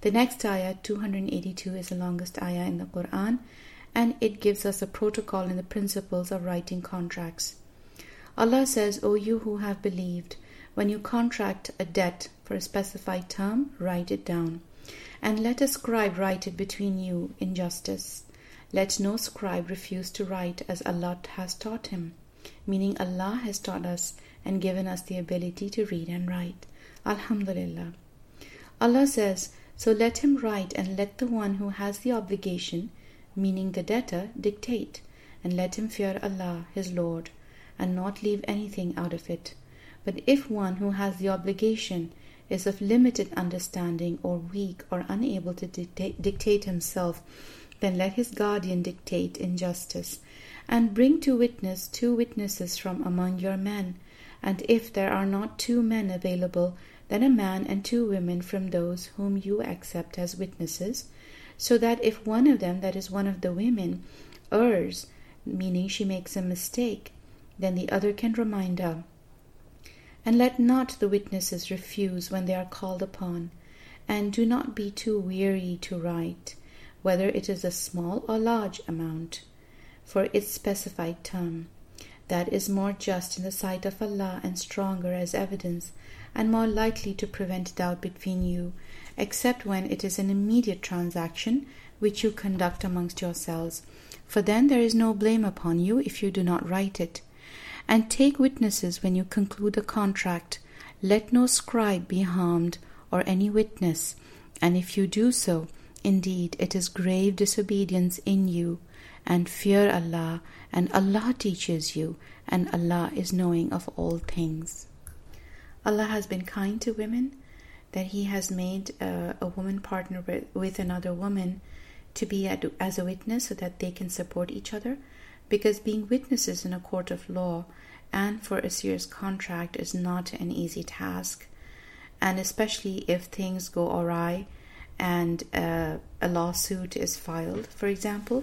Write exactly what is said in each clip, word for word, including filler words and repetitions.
The next ayah, two hundred eighty-two, is the longest ayah in the Quran, and it gives us a protocol and the principles of writing contracts. Allah says, O you who have believed, when you contract a debt for a specified term, write it down. And let a scribe write it between you in justice. Let no scribe refuse to write as Allah has taught him, meaning Allah has taught us and given us the ability to read and write. Alhamdulillah. Allah says, so let him write, and let the one who has the obligation, meaning the debtor, dictate, and let him fear Allah, his Lord, and not leave anything out of it. But if one who has the obligation is of limited understanding or weak or unable to dictate, dictate himself, then let his guardian dictate in justice, and bring to witness two witnesses from among your men. And if there are not two men available, then a man and two women from those whom you accept as witnesses, so that if one of them, that is one of the women, errs, meaning she makes a mistake, then the other can remind her. And let not the witnesses refuse when they are called upon, and do not be too weary to write, whether it is a small or large amount, for its specified term. That is more just in the sight of Allah and stronger as evidence, and more likely to prevent doubt between you, except when it is an immediate transaction which you conduct amongst yourselves. For then there is no blame upon you if you do not write it. And take witnesses when you conclude a contract. Let no scribe be harmed, or any witness, and if you do so, indeed it is grave disobedience in you. And fear Allah, and Allah teaches you, and Allah is knowing of all things. Allah has been kind to women, that He has made uh, a woman partner with, with another woman to be at, as a witness, so that they can support each other, because being witnesses in a court of law and for a serious contract is not an easy task, and especially if things go awry and uh, a lawsuit is filed, for example.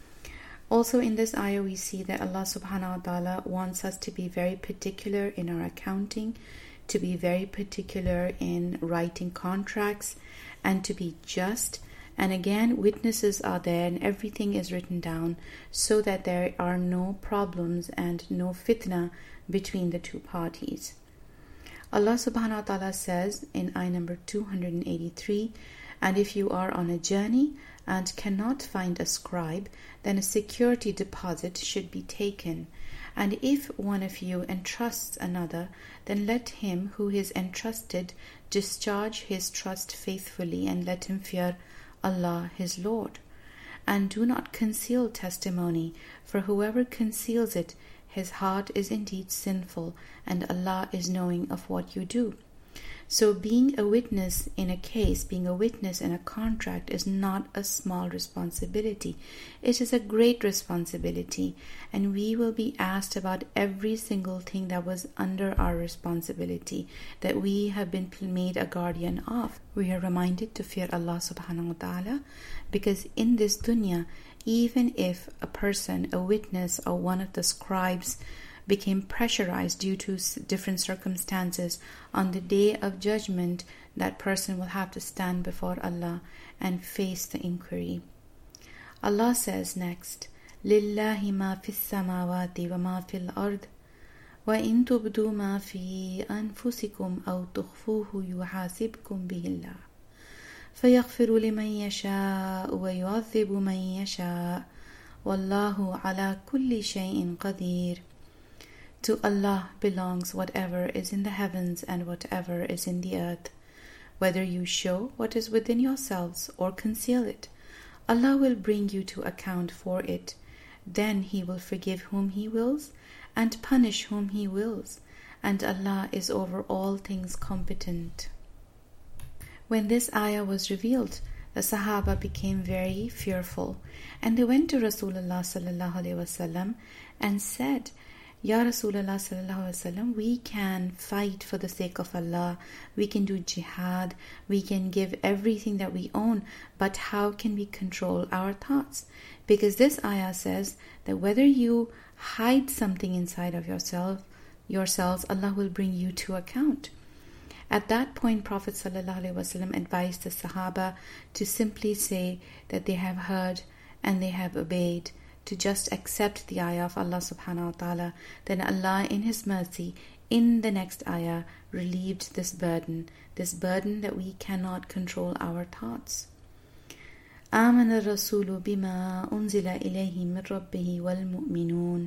Also in this ayah we see that Allah subhanahu wa ta'ala wants us to be very particular in our accounting, to be very particular in writing contracts, and to be just. And again, witnesses are there and everything is written down so that there are no problems and no fitna between the two parties. Allah subhanahu wa ta'ala says in ayah number two hundred eighty-three, and if you are on a journey and cannot find a scribe, then a security deposit should be taken. And if one of you entrusts another, then let him who is entrusted discharge his trust faithfully, and let him fear Allah his Lord. And do not conceal testimony, for whoever conceals it, his heart is indeed sinful, and Allah is knowing of what you do. So being a witness in a case, being a witness in a contract is not a small responsibility. It is a great responsibility, and we will be asked about every single thing that was under our responsibility, that we have been made a guardian of. We are reminded to fear Allah subhanahu wa ta'ala, because in this dunya, even if a person, a witness, or one of the scribes became pressurized due to different circumstances, on the day of judgment, that person will have to stand before Allah and face the inquiry. Allah says next, لِلَّهِ مَا فِي السَّمَاوَاتِ وَمَا فِي الْأَرْضِ وَإِن تُبْدُوا مَا فِي أَنفُسِكُمْ أَوْ تُخْفُوهُ يُحَاسِبْكُم بِهِ اللَّهُ فَيَغْفِرُ لِمَن يَشَاءُ وَيُعَذِّبُ مَن يَشَاءُ وَاللَّهُ عَلَى كُلِّ شَيْءٍ قَدِيرٌ. To Allah belongs whatever is in the heavens and whatever is in the earth. Whether you show what is within yourselves or conceal it, Allah will bring you to account for it. Then He will forgive whom He wills and punish whom He wills, and Allah is over all things competent. When this ayah was revealed, the Sahaba became very fearful, and they went to Rasulullah sallallahu alaihi wasallam and said, Ya Rasulullah sallallahu alaihi wasallam, we can fight for the sake of Allah, we can do jihad, we can give everything that we own, but how can we control our thoughts? Because this ayah says that whether you hide something inside of yourself, yourselves, Allah will bring you to account. At that point, Prophet ﷺ advised the Sahaba to simply say that they have heard and they have obeyed, to just accept the ayah of Allah subhanahu wa ta'ala. Then Allah in His mercy, in the next ayah, relieved this burden, this burden that we cannot control our thoughts. آمن الرسول بما أنزل إليه من ربه والمؤمنون.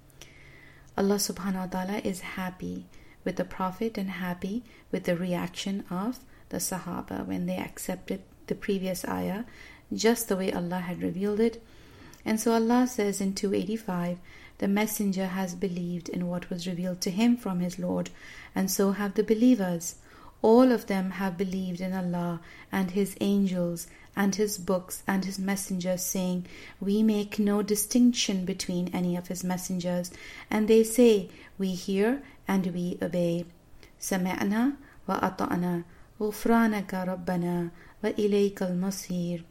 Allah subhanahu wa ta'ala is happy with the Prophet and happy with the reaction of the Sahaba when they accepted the previous ayah just the way Allah had revealed it. And so Allah says in two eighty-five, the messenger has believed in what was revealed to him from his Lord, and so have the believers. All of them have believed in Allah and His angels and His books and His messengers, saying, we make no distinction between any of His messengers. And they say, we hear and we obey. سمعنا وأطعنا غفرانك ربنا وإليك المصير.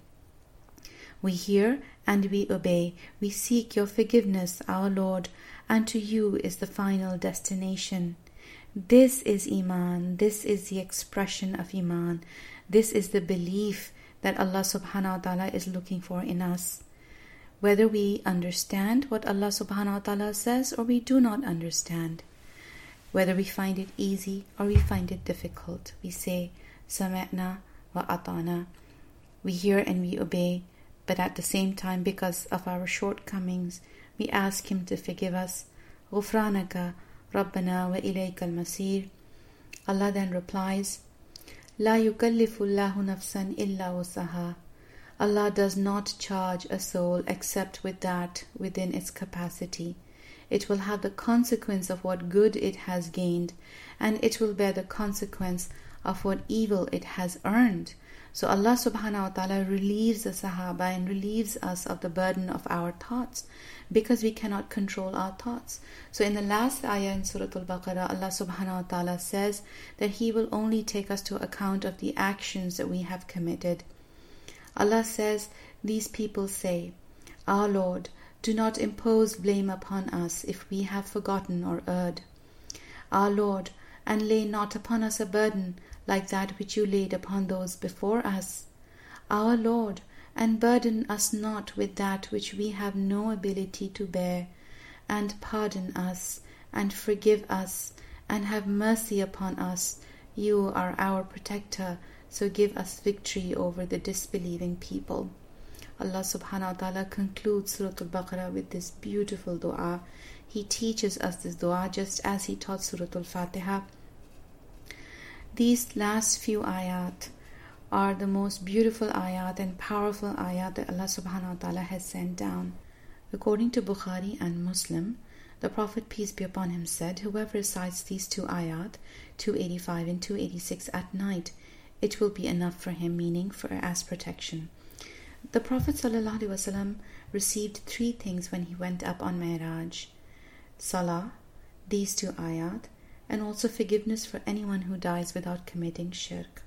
We hear and we obey. We seek your forgiveness, our Lord, and to you is the final destination. This is Iman. This is the expression of Iman. This is the belief that Allah subhanahu wa ta'ala is looking for in us. Whether we understand what Allah subhanahu wa ta'ala says or we do not understand, whether we find it easy or we find it difficult, we say, Sami'na wa ata'na. We hear and we obey, but at the same time, because of our shortcomings, we ask Him to forgive us. غفرانك ربنا وإليك المصير. Allah then replies, لا يكلف الله نفسا إلا وسعها. Allah does not charge a soul except with that within its capacity. It will have the consequence of what good it has gained, and it will bear the consequence of what evil it has earned. So Allah subhanahu wa ta'ala relieves the Sahaba and relieves us of the burden of our thoughts, because we cannot control our thoughts. So in the last ayah in Surah Al-Baqarah, Allah subhanahu wa ta'ala says that He will only take us to account of the actions that we have committed. Allah says, these people say, our Lord, do not impose blame upon us if we have forgotten or erred. Our Lord, and lay not upon us a burden like that which you laid upon those before us. Our Lord, and burden us not with that which we have no ability to bear, and pardon us, and forgive us, and have mercy upon us. You are our protector, so give us victory over the disbelieving people. Allah subhanahu wa ta'ala concludes Surah Al-Baqarah with this beautiful dua. He teaches us this dua just as He taught Surah Al-Fatiha. These last few ayat are the most beautiful ayat and powerful ayat that Allah subhanahu wa ta'ala has sent down. According to Bukhari and Muslim, the Prophet, peace be upon him, said, whoever recites these two ayat, two eighty-five and two eighty-six at night, it will be enough for him, meaning for as protection. The Prophet sallallahu alaihi wasallam received three things when he went up on Mi'raj: Salah, these two ayat, and also forgiveness for anyone who dies without committing shirk.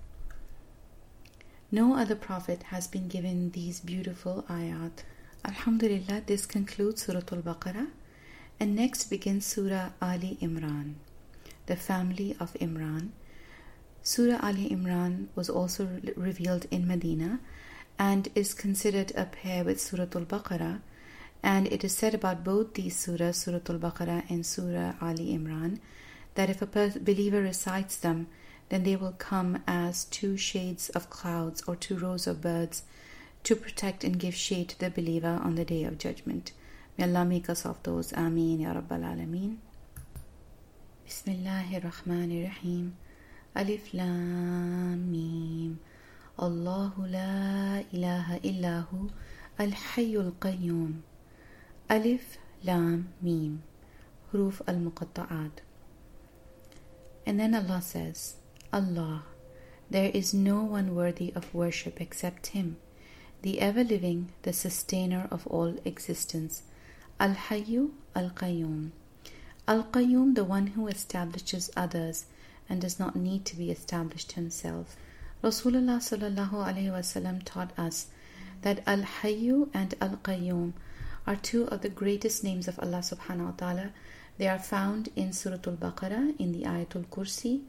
No other prophet has been given these beautiful ayat. Alhamdulillah, this concludes Surah Al-Baqarah, and next begins Surah Ali Imran, the family of Imran. Surah Ali Imran was also re- revealed in Medina and is considered a pair with Surah Al-Baqarah, and it is said about both these surahs, Surah Al-Baqarah and Surah Ali Imran, that if a per- believer recites them, then they will come as two shades of clouds or two rows of birds to protect and give shade to the believer on the Day of Judgment. May Allah make us of those. Ameen Ya Rabbal Alameen. Bismillahir Rahmanir Rahim. Alif Lam Mim. Allahu la ilaha illahu al-hayyul qayyum. Alif Lam Mim. Huruf al-Muqatta'at. And then Allah says, Allah, there is no one worthy of worship except Him, the ever-living, the sustainer of all existence. Al-Hayyu Al-Qayyum. Al-Qayyum, the one who establishes others and does not need to be established himself. Rasulullah sallallahu alaihi wasallam taught us that Al-Hayyu and Al-Qayyum are two of the greatest names of Allah subhanahu wa ta'ala. They are found in Surah Al-Baqarah in the Ayatul Kursi,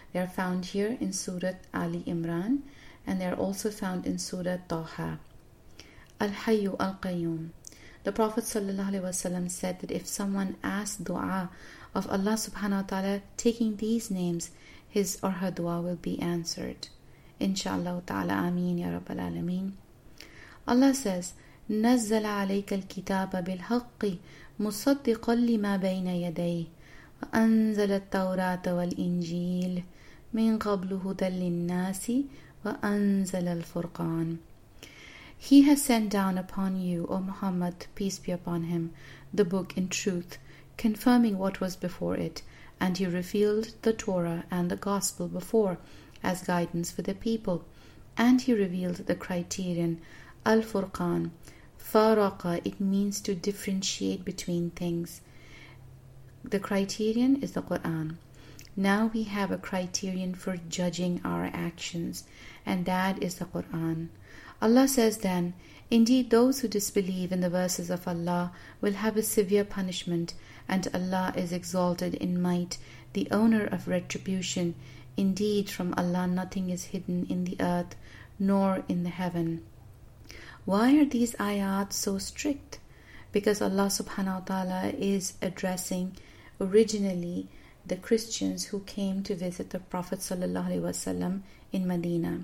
They are found here in Surah Ali Imran, and they are also found in Surah Taha. Al-Hayyu Al-Qayyum. The Prophet ﷺ said that if someone asks dua of Allah subhanahu wa ta'ala taking these names, his or her dua will be answered. Inshallah ta'ala, ameen ya rabbal alameen. Allah says, نزل عليك الكتاب بالحق مصدقا لما بين يديه وأنزل التوراة والإنجيل من قبل هدى للناس وأنزل الفرقان. He has sent down upon you, O Muhammad, peace be upon him, the book in truth, confirming what was before it, and he revealed the Torah and the Gospel before as guidance for the people, and he revealed the criterion, Al-Furqan. Faraqa, it means to differentiate between things. The criterion is the Quran. Now we have a criterion for judging our actions, and that is the Quran. Allah says then, indeed those who disbelieve in the verses of Allah will have a severe punishment, and Allah is exalted in might, the owner of retribution. Indeed, from Allah nothing is hidden in the earth, nor in the heaven. Why are these ayat so strict? Because Allah subhanahu wa ta'ala is addressing originally the Christians who came to visit the Prophet sallallahu alaihi wasallam in Medina.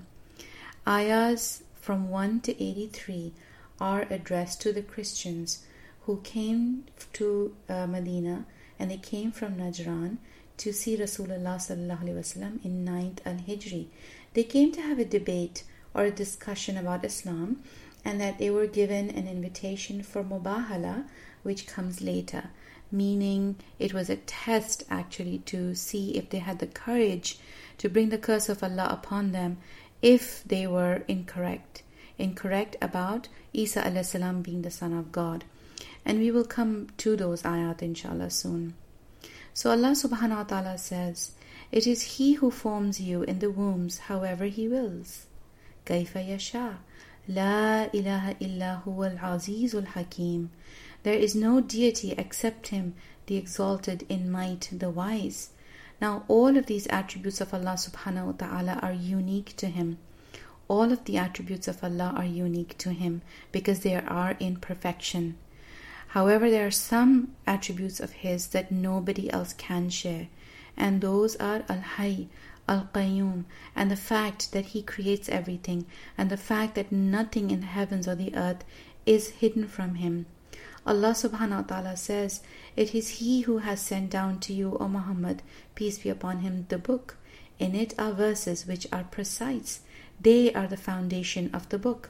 Ayahs from one to eighty-three are addressed to the Christians who came to uh, Medina, and they came from Najran to see Rasulullah sallallahu alaihi wasallam in ninth al-Hijri. They came to have a debate or a discussion about Islam, and that they were given an invitation for mubahala, which comes later, meaning it was a test actually to see if they had the courage to bring the curse of Allah upon them if they were incorrect, incorrect about Isa alayhi salam being the son of God. And we will come to those ayat inshallah soon. So Allah subhanahu wa ta'ala says, it is He who forms you in the wombs however He wills. Kaifa yasha. La ilaha illa huwa al-azizul hakim. There is no deity except Him, the exalted in might, the wise. Now all of these attributes of Allah subhanahu wa ta'ala are unique to Him. All of the attributes of Allah are unique to Him because they are in perfection. However, there are some attributes of His that nobody else can share, and those are Al-Hayy, Al-Qayyum, and the fact that He creates everything, and the fact that nothing in the heavens or the earth is hidden from Him. Allah subhanahu wa ta'ala says, it is He who has sent down to you, O Muhammad, peace be upon him, the book. In it are verses which are precise. They are the foundation of the book.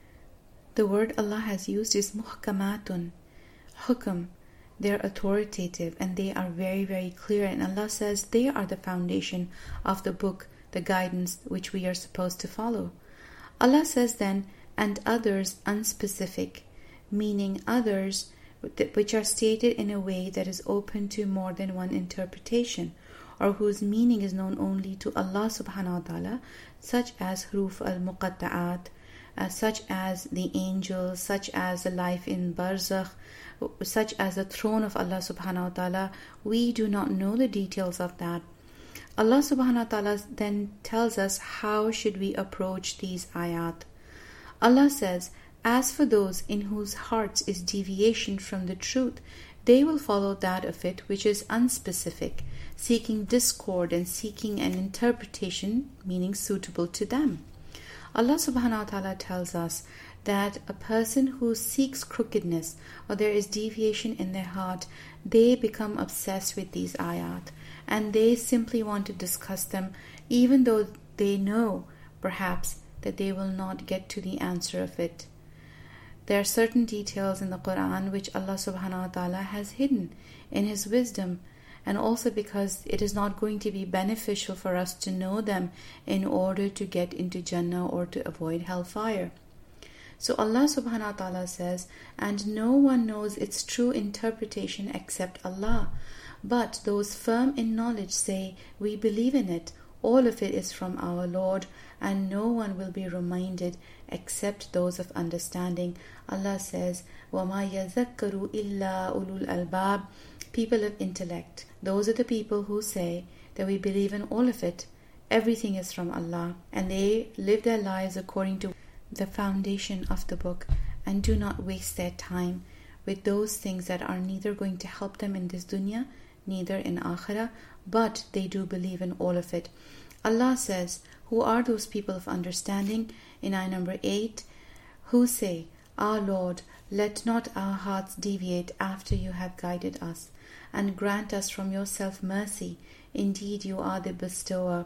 The word Allah has used is muhkamatun, hukm. They are authoritative and they are very, very clear. And Allah says they are the foundation of the book, the guidance which we are supposed to follow. Allah says then, and others unspecific, meaning others which are stated in a way that is open to more than one interpretation, or whose meaning is known only to Allah subhanahu wa ta'ala, such as huruf al-muqatta'at, uh, such as the angels, such as the life in barzakh, such as the throne of Allah subhanahu wa ta'ala. We do not know the details of that. Allah subhanahu wa ta'ala then tells us how should we approach these ayat. Allah says, as for those in whose hearts is deviation from the truth, they will follow that of it which is unspecific, seeking discord and seeking an interpretation meaning suitable to them. Allah subhanahu wa ta'ala tells us that a person who seeks crookedness or there is deviation in their heart, they become obsessed with these ayat and they simply want to discuss them, even though they know perhaps that they will not get to the answer of it. There are certain details in the Quran which Allah subhanahu wa ta'ala has hidden in His wisdom, and also because it is not going to be beneficial for us to know them in order to get into Jannah or to avoid hellfire. So Allah subhanahu wa ta'ala says, and no one knows its true interpretation except Allah. But those firm in knowledge say, we believe in it. All of it is from our Lord, and no one will be reminded except those of understanding. Allah says, وَمَا يَذَكَّرُ إِلَّا أُولُو الْأَلْبَابِ. People of intellect. Those are the people who say that we believe in all of it, Everything is from Allah, and they live their lives according to the foundation of the book, and do not waste their time with those things that are neither going to help them in this dunya, neither in akhirah, but they do believe in all of it. Allah says, who are those people of understanding? In ayah number eight, who say, Our Lord, let not our hearts deviate after you have guided us, and grant us from yourself mercy. Indeed, you are the bestower.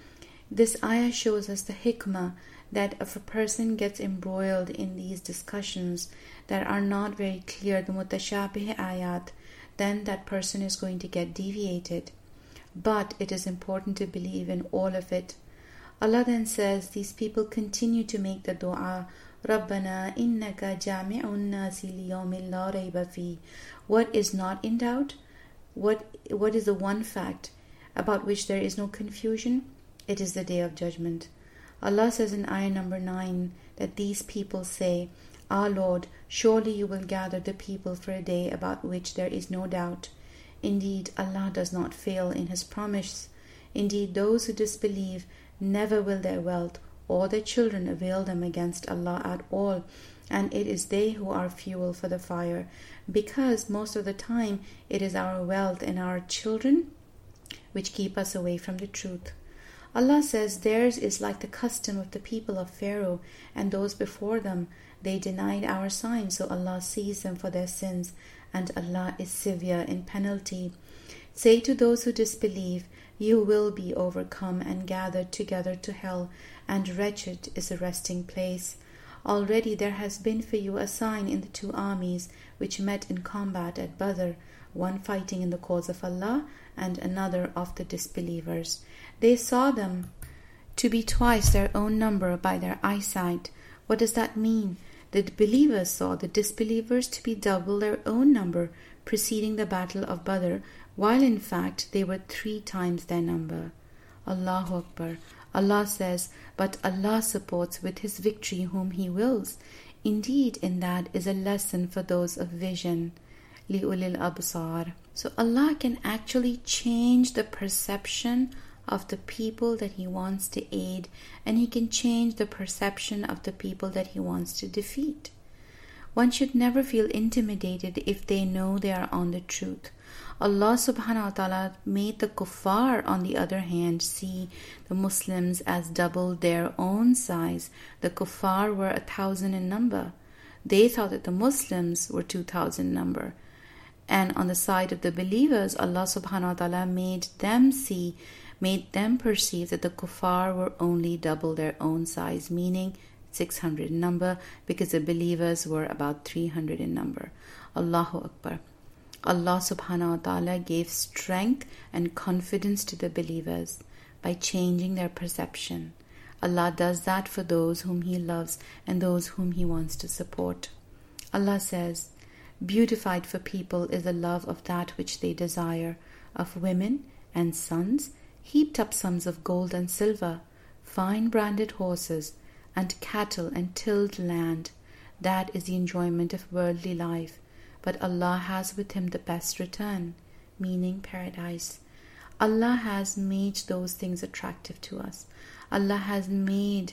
This ayah shows us the hikmah that if a person gets embroiled in these discussions that are not very clear, the mutashabih ayat, then that person is going to get deviated. But it is important to believe in all of it. Allah then says these people continue to make the dua, Rabbana innaka jami'un nasi liyawmin la rayba fi. What is not in doubt? What What is the one fact about which there is no confusion? It is the day of judgment. Allah says in ayah number nine that these people say, Our Lord, surely you will gather the people for a day about which there is no doubt. Indeed, Allah does not fail in His promise. Indeed, those who disbelieve, never will their wealth or their children avail them against Allah at all, and it is they who are fuel for the fire, because most of the time it is our wealth and our children which keep us away from the truth. Allah says theirs is like the custom of the people of Pharaoh and those before them. They denied our signs, so Allah sees them for their sins, and Allah is severe in penalty. Say to those who disbelieve, you will be overcome and gathered together to hell, and wretched is the resting place. Already there has been for you a sign in the two armies which met in combat at Badr, one fighting in the cause of Allah and another of the disbelievers. They saw them to be twice their own number by their eyesight. What does that mean? The believers saw the disbelievers to be double their own number preceding the battle of Badr, while in fact they were three times their number. Allahu Akbar. Allah says, but Allah supports with His victory whom He wills. Indeed, in that is a lesson for those of vision. Li'ulil absar. So Allah can actually change the perception of the people that He wants to aid, and He can change the perception of the people that He wants to defeat. One should never feel intimidated if they know they are on the truth. Allah subhanahu wa ta'ala made the kuffar, on the other hand, see the Muslims as double their own size. The kuffar were a thousand in number. They thought that the Muslims were two thousand in number. And on the side of the believers, Allah subhanahu wa ta'ala made them see, made them perceive that the kuffar were only double their own size, meaning six hundred in number, because the believers were about three hundred in number. Allahu Akbar. Allah subhanahu wa ta'ala gave strength and confidence to the believers by changing their perception. Allah does that for those whom He loves and those whom He wants to support. Allah says, beautified for people is the love of that which they desire, of women and sons, heaped up sums of gold and silver, fine branded horses, and cattle and tilled land. That is the enjoyment of worldly life. But Allah has with Him the best return, meaning paradise. Allah has made those things attractive to us. Allah has made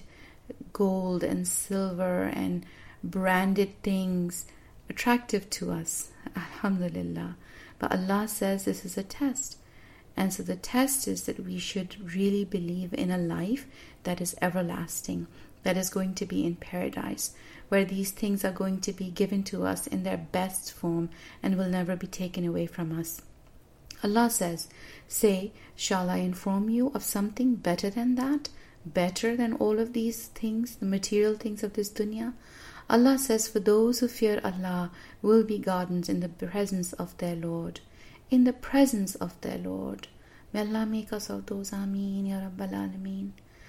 gold and silver and branded things attractive to us. Alhamdulillah. But Allah says this is a test. And so the test is that we should really believe in a life that is everlasting, that is going to be in paradise, where these things are going to be given to us in their best form and will never be taken away from us. Allah says, say, shall I inform you of something better than that? Better than all of these things, the material things of this dunya? Allah says, for those who fear Allah will be gardens in the presence of their Lord. In the presence of their Lord. May Allah make us of those. Ameen, Ya Rabbal Alameen.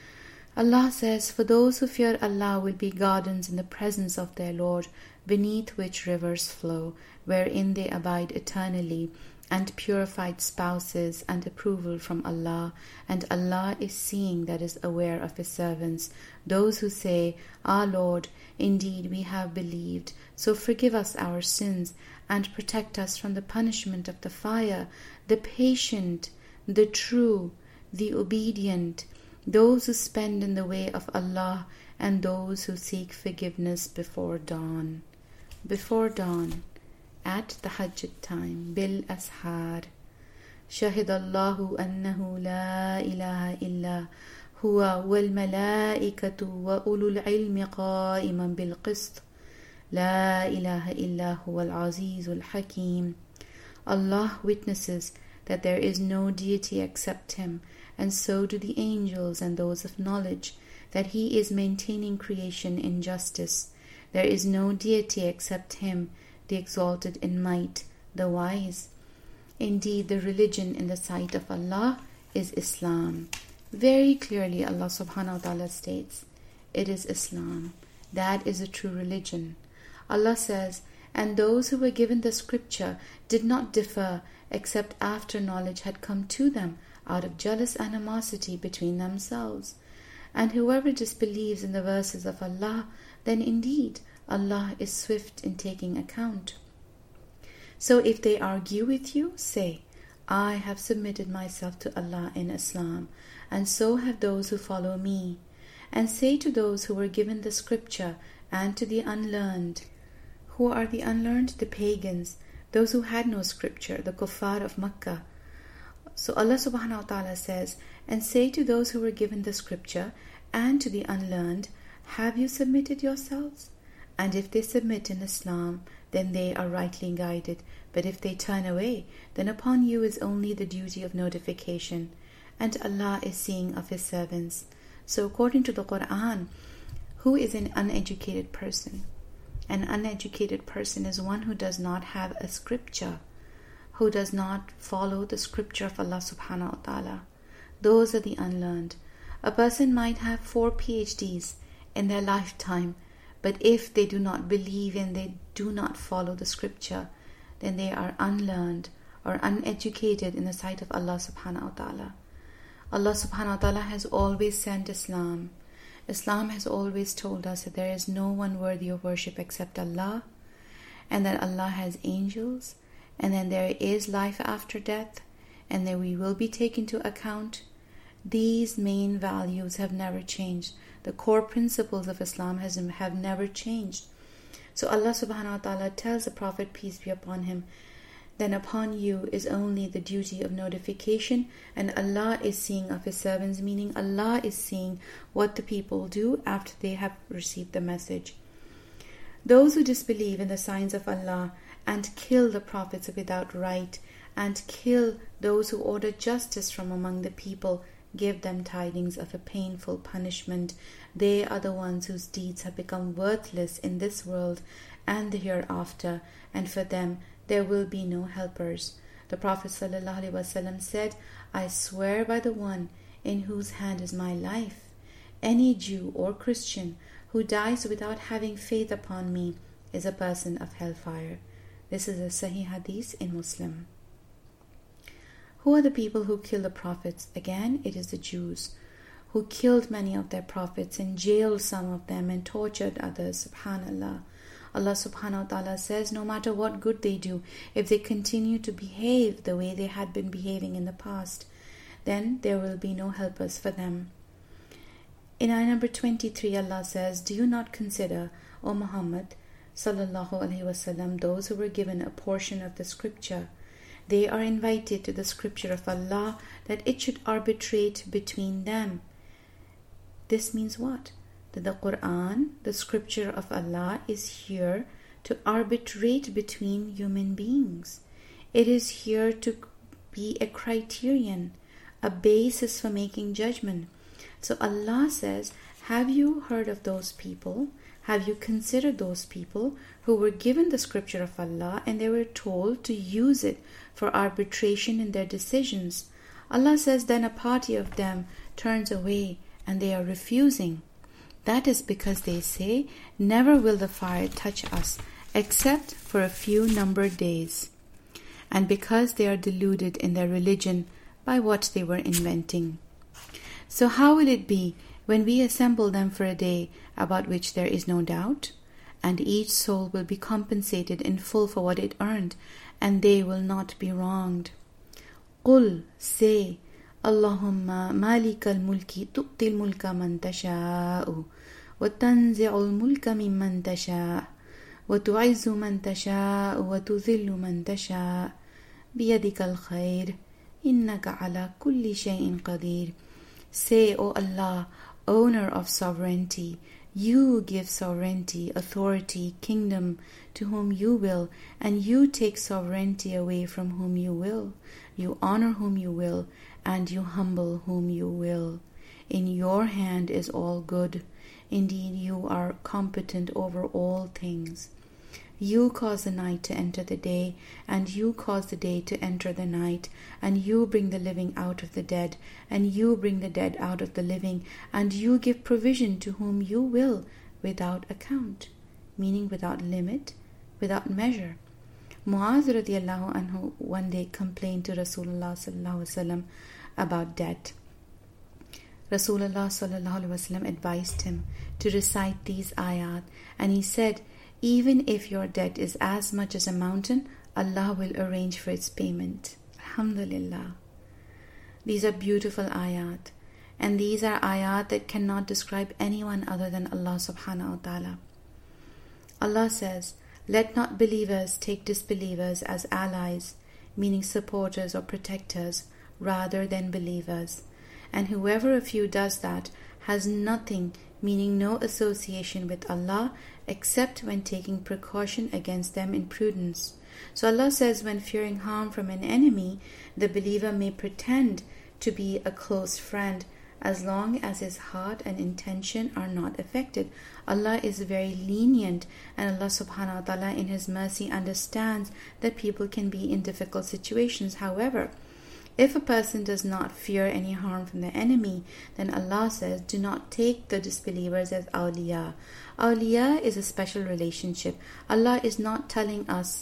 Allah says, for those who fear Allah will be gardens in the presence of their Lord, beneath which rivers flow, wherein they abide eternally, and purified spouses and approval from Allah, and Allah is seeing, that is aware of His servants. Those who say, Our Lord, indeed we have believed, so forgive us our sins, and protect us from the punishment of the fire. The patient, the true, the obedient, those who spend in the way of Allah, and those who seek forgiveness before dawn. Before dawn, at the Hajj time, bil ashar. شهد الله أنه لا إله إلا هو والملائكة وأولو العلم قائما بالقسط لا إله إلا هو العزيز الحكيم. Allah witnesses that there is no deity except Him, and so do the angels and those of knowledge, that He is maintaining creation in justice. There is no deity except Him, the exalted in might, the wise. Indeed, the religion in the sight of Allah is Islam. Very clearly Allah subhanahu wa ta'ala states, it is Islam. That is a true religion. Allah says, and those who were given the scripture did not differ except after knowledge had come to them out of jealous animosity between themselves. And whoever disbelieves in the verses of Allah, then indeed Allah is swift in taking account. So if they argue with you, say, I have submitted myself to Allah in Islam, and so have those who follow me. And say to those who were given the scripture and to the unlearned. Who are the unlearned? The pagans, those who had no scripture, the kuffar of Makkah. So Allah subhanahu wa ta'ala says, and say to those who were given the scripture and to the unlearned, have you submitted yourselves? And if they submit in Islam, then they are rightly guided. But if they turn away, then upon you is only the duty of notification. And Allah is seeing of His servants. So according to the Quran, who is an uneducated person? An uneducated person is one who does not have a scripture, who does not follow the scripture of Allah subhanahu wa ta'ala. Those are the unlearned. A person might have four P H Ds in their lifetime, but if they do not believe and they do not follow the scripture, then they are unlearned or uneducated in the sight of Allah subhanahu wa ta'ala. Allah subhanahu wa ta'ala has always sent Islam. Islam has always told us that there is no one worthy of worship except Allah, and that Allah has angels, and then there is life after death, and that we will be taken to account. These main values have never changed. The core principles of Islam has, have never changed. So Allah subhanahu wa ta'ala tells the Prophet, peace be upon him, then upon you is only the duty of notification, and Allah is seeing of His servants, meaning Allah is seeing what the people do after they have received the message. Those who disbelieve in the signs of Allah and kill the prophets without right, and kill those who order justice from among the people, give them tidings of a painful punishment. They are the ones whose deeds have become worthless in this world and the hereafter, and for them there will be no helpers. The Prophet ﷺ said, I swear by the one in whose hand is my life, any Jew or Christian who dies without having faith upon me is a person of hellfire. This is a Sahih Hadith in Muslim. Who are the people who kill the prophets? Again, it is the Jews, who killed many of their prophets and jailed some of them and tortured others. Subhanallah. Allah subhanahu wa ta'ala says, no matter what good they do, if they continue to behave the way they had been behaving in the past, then there will be no helpers for them. In ayah number twenty-three, Allah says, do you not consider, O Muhammad sallallahu alaihi wasallam, those who were given a portion of the scripture? They are invited to the scripture of Allah that it should arbitrate between them. This means what? That the Quran, the scripture of Allah, is here to arbitrate between human beings. It is here to be a criterion, a basis for making judgment. So Allah says, have you heard of those people? Have you considered those people who were given the scripture of Allah and they were told to use it for arbitration in their decisions? Allah says, then a party of them turns away and they are refusing. That is because they say, never will the fire touch us except for a few numbered days. And because they are deluded in their religion by what they were inventing. So how will it be when we assemble them for a day about which there is no doubt? And each soul will be compensated in full for what it earned, and they will not be wronged. Qul, say, Allahumma malika al-mulki tu'ti al-mulka man tasha'u wa tanzi'u al-mulka mimman tasha' wa tu'izzu man tasha'u wa tudhillu man tasha' biyadika al-khair innaka ala kulli shay'in qadir. Say, O Allah, owner of sovereignty, you give sovereignty, authority, kingdom to whom you will, and you take sovereignty away from whom you will. You honor whom you will, and you humble whom you will. In your hand is all good. Indeed, you are competent over all things. You cause the night to enter the day, and you cause the day to enter the night, and you bring the living out of the dead, and you bring the dead out of the living, and you give provision to whom you will without account, meaning without limit, without measure. Muaz radiallahu anhu one day complained to Rasulullah sallallahu alaihi wasallam about debt. Rasulullah sallallahu alaihi wasallam advised him to recite these ayat, and he said, even if your debt is as much as a mountain, Allah will arrange for its payment. Alhamdulillah. These are beautiful ayat, and these are ayat that cannot describe anyone other than Allah subhanahu wa ta'ala. Allah says, let not believers take disbelievers as allies, meaning supporters or protectors, rather than believers. And whoever of you does that has nothing, meaning no association with Allah, except when taking precaution against them in prudence. So Allah says, when fearing harm from an enemy, the believer may pretend to be a close friend, as long as his heart and intention are not affected. Allah is very lenient, and Allah subhanahu wa ta'ala in His mercy understands that people can be in difficult situations. However, if a person does not fear any harm from the enemy, then Allah says, do not take the disbelievers as awliya. Awliya is a special relationship. Allah is not telling us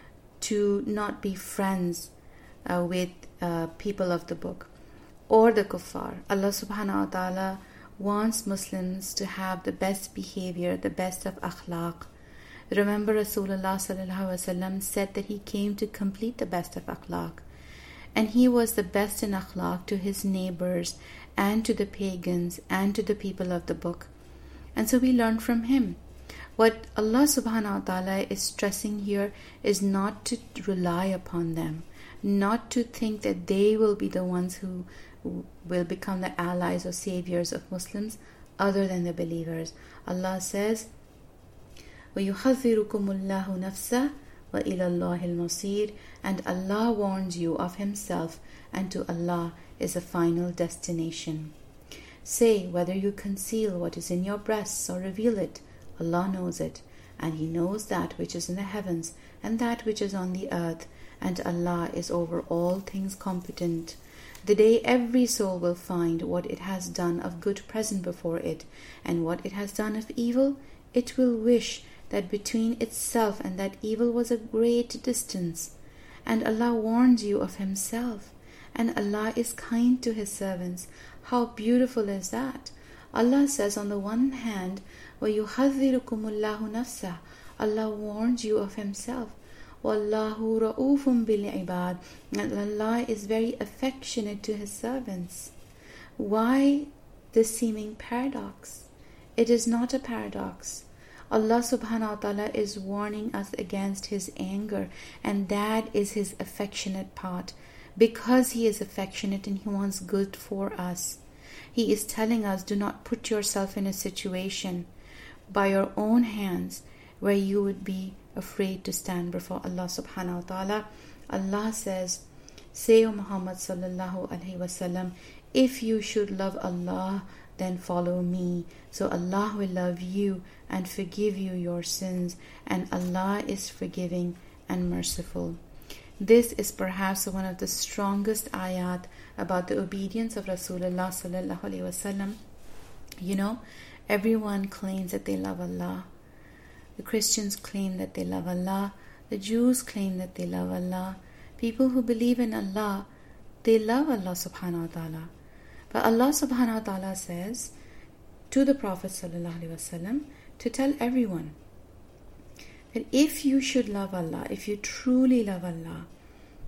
to not be friends uh, with uh, people of the book or the kuffar. Allah subhanahu wa ta'ala wants Muslims to have the best behavior, the best of akhlaq. Remember, Rasulullah sallallahu alaihi wasallam said that he came to complete the best of akhlaq. And he was the best in akhlaq to his neighbors and to the pagans and to the people of the book. And so we learn from him. What Allah subhanahu wa ta'ala is stressing here is not to rely upon them, not to think that they will be the ones who will become the allies or saviors of Muslims other than the believers. Allah says, وَيُحَذِّرُكُمُ اللَّهُ نَفْسَهُ وَإِلَى اللَّهِ الْمَصِيرُ, and Allah warns you of Himself, and to Allah is a final destination. Say, whether you conceal what is in your breasts or reveal it, Allah knows it, and He knows that which is in the heavens and that which is on the earth, and Allah is over all things competent. The day every soul will find what it has done of good present before it, and what it has done of evil, it will wish that between itself and that evil was a great distance. And Allah warns you of Himself, and Allah is kind to His servants. How beautiful is that? Allah says on the one hand, وَيُحَذِّرُكُمُ اللَّهُ نَفْسَهُ, Allah warns you of Himself. وَاللَّهُ رَؤُوفٌ بِالْعِبَادِ, and Allah is very affectionate to His servants. Why this seeming paradox? It is not a paradox. Allah subhanahu wa ta'ala is warning us against His anger, and that is His affectionate part. Because He is affectionate and He wants good for us, He is telling us, do not put yourself in a situation by your own hands where you would be afraid to stand before Allah subhanahu wa ta'ala. Allah says, say, O Muhammad sallallahu alaihi wasallam, if you should love Allah, then follow me. So Allah will love you and forgive you your sins, and Allah is forgiving and merciful. This is perhaps one of the strongest ayat about the obedience of Rasulullah sallallahu alaihi wasallam. You know, everyone claims that they love Allah. The Christians claim that they love Allah. The Jews claim that they love Allah. People who believe in Allah, they love Allah subhanahu wa ta'ala. But Allah subhanahu wa ta'ala says to the Prophet sallallahu alaihi wasallam to tell everyone that if you should love Allah, if you truly love Allah,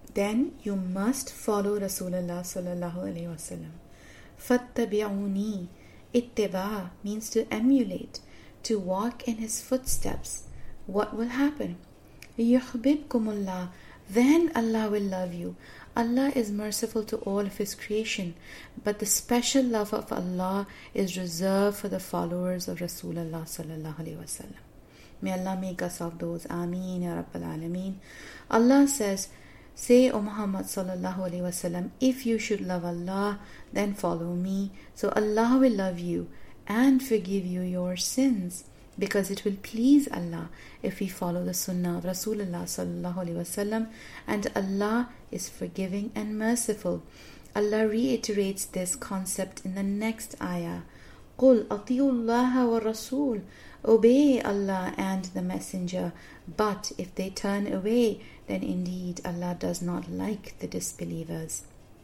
then you must follow Rasulullah sallallahu alaihi wasallam. Fattabi'uni. Ittiba means to emulate, to walk in his footsteps. What will happen? Yuhbibkumullah. Then Allah will love you. Allah is merciful to all of His creation, but the special love of Allah is reserved for the followers of Rasulullah sallallahu alaihi wasallam. May Allah make us of those. Ameen ya Rabbal Alameen. Allah says, say, O Muhammad sallallahu alaihi wasallam, if you should love Allah, then follow me. So Allah will love you and forgive you your sins, because it will please Allah if we follow the sunnah of Rasulullah sallallahu alaihi wasallam, and Allah is forgiving and merciful. Allah reiterates this concept in the next ayah. قُلْ أَطِيعُوا اللَّهَ وَالرَّسُولَ. Obey Allah and the Messenger, but if they turn away, then indeed Allah does not like the disbelievers.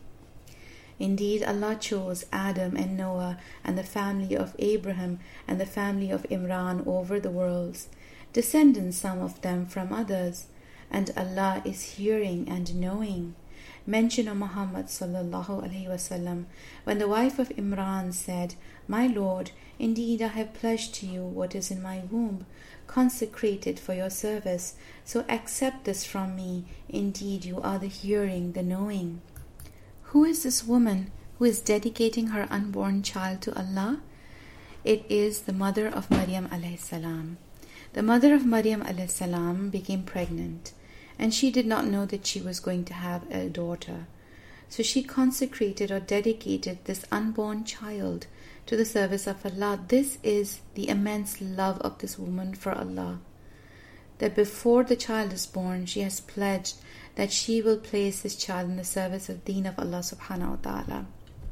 Indeed, Allah chose Adam and Noah and the family of Abraham and the family of Imran over the worlds, descendants some of them from others, and Allah is hearing and knowing. Mention of Muhammad sallallahu alaihi wasallam, when the wife of Imran said, My Lord, indeed I have pledged to you what is in my womb, consecrated for your service, so accept this from me. Indeed you are the hearing, the knowing. Who is this woman who is dedicating her unborn child to Allah? It is the mother of Maryam alayhi salam. The mother of Maryam alayhi salam became pregnant, and she did not know that she was going to have a daughter. So she consecrated or dedicated this unborn child to the service of Allah. This is the immense love of this woman for Allah, that before the child is born, she has pledged that she will place this child in the service of the deen of Allah subhanahu wa ta'ala.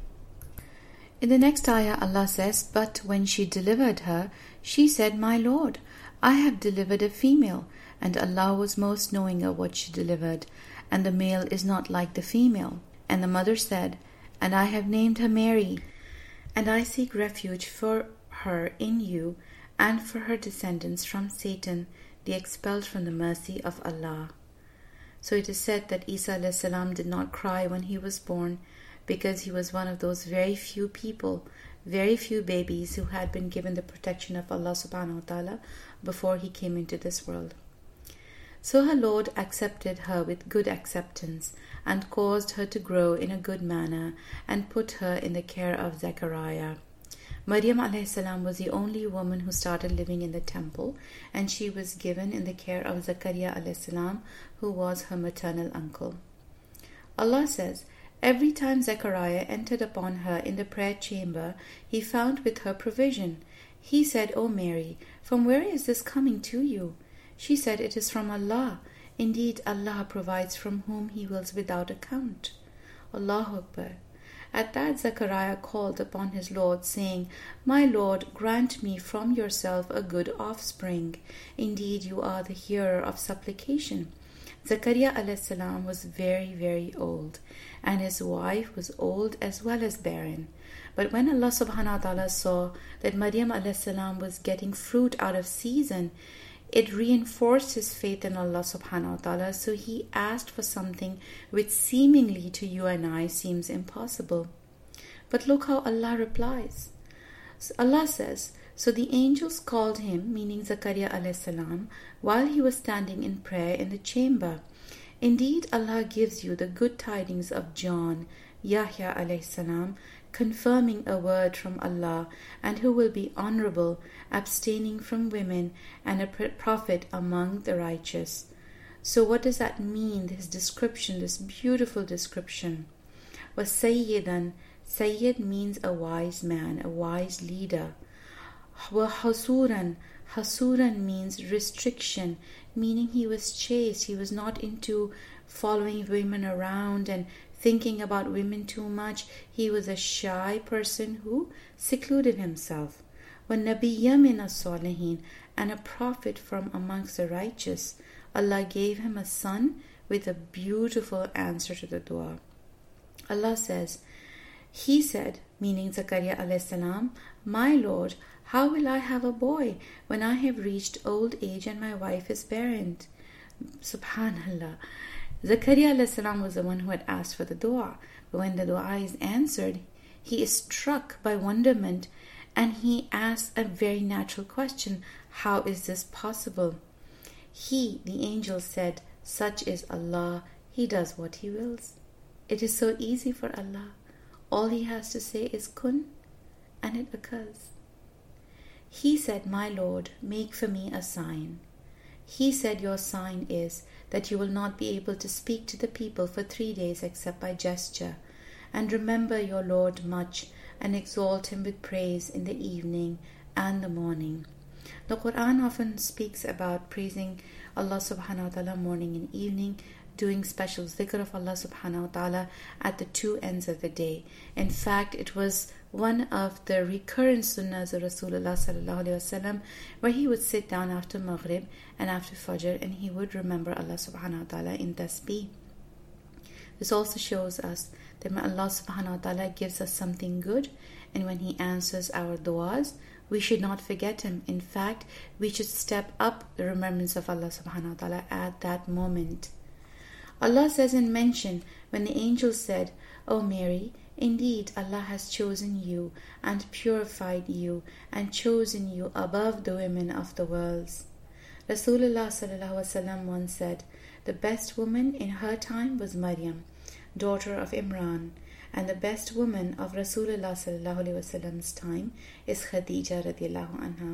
In the next ayah, Allah says, But when she delivered her, she said, My Lord, I have delivered a female, and Allah was most knowing of what she delivered, and the male is not like the female. And the mother said, And I have named her Mary, and I seek refuge for her in you and for her descendants from Satan, the expelled from the mercy of Allah. So it is said that Isa alayhi salam did not cry when he was born, because he was one of those very few people, very few babies who had been given the protection of Allah subhanahu wa ta'ala before he came into this world. So her Lord accepted her with good acceptance and caused her to grow in a good manner and put her in the care of Zechariah. Maryam alayhi salam was the only woman who started living in the temple, and she was given in the care of Zechariah alayhi salam, who was her maternal uncle. Allah says, Every time Zechariah entered upon her in the prayer chamber, he found with her provision. He said, O Mary, from where is this coming to you? She said, It is from Allah. Indeed, Allah provides from whom He wills without account. Allahu Akbar. At that, Zechariah called upon his Lord, saying, My Lord, grant me from yourself a good offspring. Indeed, you are the hearer of supplication. Zechariah alayhi salam was very, very old, and his wife was old as well as barren. But when Allah subhanahu wa ta'ala saw that Maryam alayhi salam was getting fruit out of season, it reinforced his faith in Allah subhanahu wa ta'ala, so he asked for something which seemingly to you and I seems impossible. But look how Allah replies. So Allah says, So the angels called him, meaning Zechariah alayhi salam, while he was standing in prayer in the chamber. Indeed, Allah gives you the good tidings of John, Yahya alayhi salam, confirming a word from Allah, and who will be honorable, abstaining from women, and a prophet among the righteous. So what does that mean, this description, this beautiful description? Was Sayyidan. Sayyid means a wise man, a wise leader. Wa Hasuran. Hasuran means restriction, meaning he was chaste, he was not into following women around and thinking about women too much. He was a shy person who secluded himself. وَالنَّبِيَّ مِنَ الصَّالِحِينَ, and a prophet from amongst the righteous. Allah gave him a son with a beautiful answer to the dua. Allah says, He said, meaning Zechariah alayhi salam, My Lord, how will I have a boy when I have reached old age and my wife is barren? Subhanallah. Zakaria alayhi salam was the one who had asked for the dua. But when the dua is answered, he is struck by wonderment and he asks a very natural question. How is this possible? He, the angel, said, such is Allah. He does what He wills. It is so easy for Allah. All He has to say is kun, and it occurs. He said, my Lord, make for me a sign. He said, your sign is that you will not be able to speak to the people for three days except by gesture. And remember your Lord much and exalt Him with praise in the evening and the morning. The Quran often speaks about praising Allah subhanahu wa ta'ala morning and evening, doing special zikr of Allah subhanahu wa ta'ala at the two ends of the day. In fact, it was one of the recurrent sunnahs of Rasulullah sallallahu alaihi wasallam, where he would sit down after Maghrib and after Fajr and he would remember Allah subhanahu wa ta'ala in tasbih. This also shows us that when Allah subhanahu wa ta'ala gives us something good and when He answers our du'as, we should not forget Him. In fact, we should step up the remembrance of Allah subhanahu wa ta'ala at that moment. Allah says and mention when the angel said, O Mary, indeed Allah has chosen you and purified you and chosen you above the women of the worlds. Rasulullah sallallahu alaihi wasallam once said, the best woman in her time was Maryam, daughter of Imran, and the best woman of Rasulullah sallallahu alaihi wasallam's time is Khadija radiallahu anha.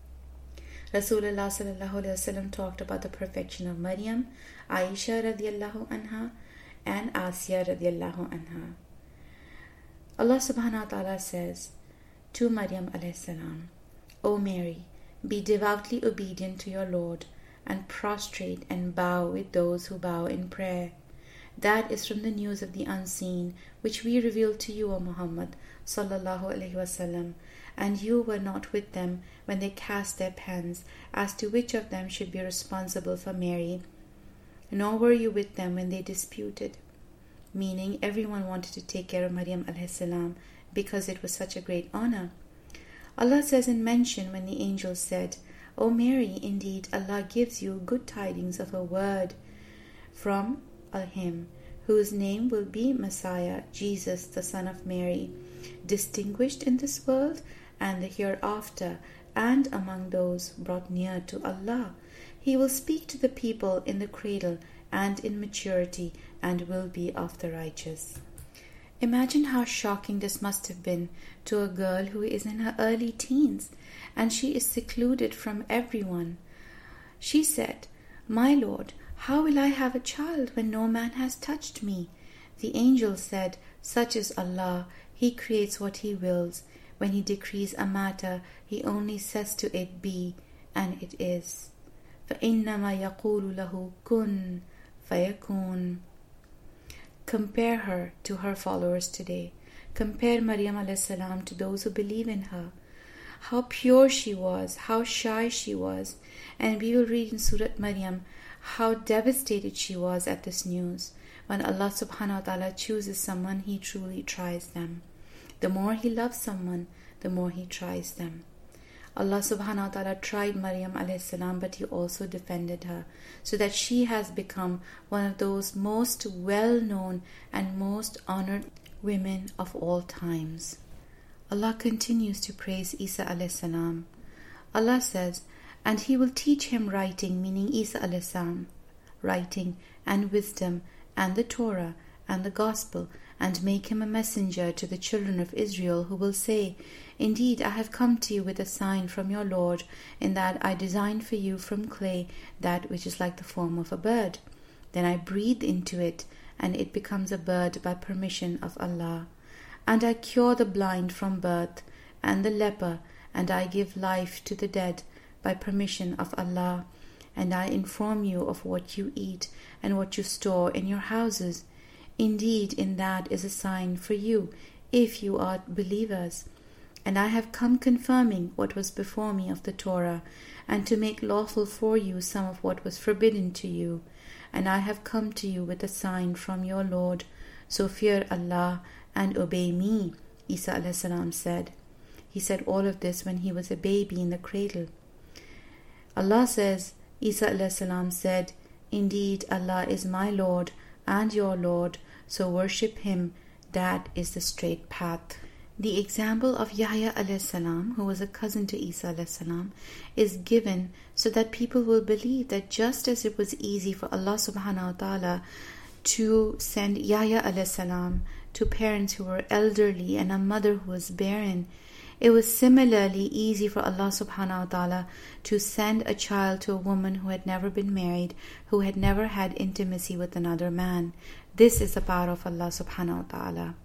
Rasulullah sallallahu alaihi wasallam talked about the perfection of Maryam, Aisha radiallahu anha, and Asya radiallahu anha. Allah subhanahu wa ta'ala says to Maryam alayhi salam, O Mary, be devoutly obedient to your Lord and prostrate and bow with those who bow in prayer. That is from the news of the unseen, which we revealed to you, O Muhammad sallallahu alaihi wasallam, and you were not with them when they cast their pens as to which of them should be responsible for Mary, nor were you with them when they disputed. Meaning, everyone wanted to take care of Maryam alayhi salam because it was such a great honor. Allah says and mention when the angel said, O Mary, indeed Allah gives you good tidings of a word from Him, whose name will be Messiah, Jesus, the son of Mary, distinguished in this world and the hereafter, and among those brought near to Allah. He will speak to the people in the cradle and in maturity, and will be of the righteous. Imagine how shocking this must have been to a girl who is in her early teens, and she is secluded from everyone. She said, my Lord, how will I have a child when no man has touched me? The angel said, such is Allah. He creates what He wills. When He decrees a matter, He only says to it, be, and it is. فَإِنَّمَا يَقُولُ لَهُ كُن فَيَكُونُ. Compare her to her followers today. Compare Maryam alayhi salam to those who believe in her. How pure she was, how shy she was. And we will read in Surah Maryam how devastated she was at this news. When Allah subhanahu wa ta'ala chooses someone, He truly tries them. The more He loves someone, the more He tries them. Allah subhanahu wa ta'ala tried Maryam alayhi salam, but He also defended her, so that she has become one of those most well-known and most honored women of all times. Allah continues to praise Isa alayhi salam. Allah says, and He will teach him writing, meaning Isa alayhi salam, writing and wisdom and the Torah and the Gospel, and make him a messenger to the children of Israel, who will say, indeed, I have come to you with a sign from your Lord, in that I designed for you from clay that which is like the form of a bird. Then I breathe into it, and it becomes a bird by permission of Allah. And I cure the blind from birth, and the leper, and I give life to the dead by permission of Allah. And I inform you of what you eat and what you store in your houses. Indeed, in that is a sign for you, if you are believers. And I have come confirming what was before me of the Torah, and to make lawful for you some of what was forbidden to you. And I have come to you with a sign from your Lord. So fear Allah and obey me, Isa alayhi salam said. He said all of this when he was a baby in the cradle. Allah says, Isa alayhi salam said, Indeed, Allah is my Lord and your Lord, so worship Him. That is the straight path. The example of Yahya alayhi salam, who was a cousin to Isa alayhi salam, is given so that people will believe that just as it was easy for Allah subhanahu wa ta'ala to send Yahya alayhi salam to parents who were elderly and a mother who was barren, it was similarly easy for Allah subhanahu wa ta'ala to send a child to a woman who had never been married, who had never had intimacy with another man. This is the power of Allah subhanahu wa ta'ala.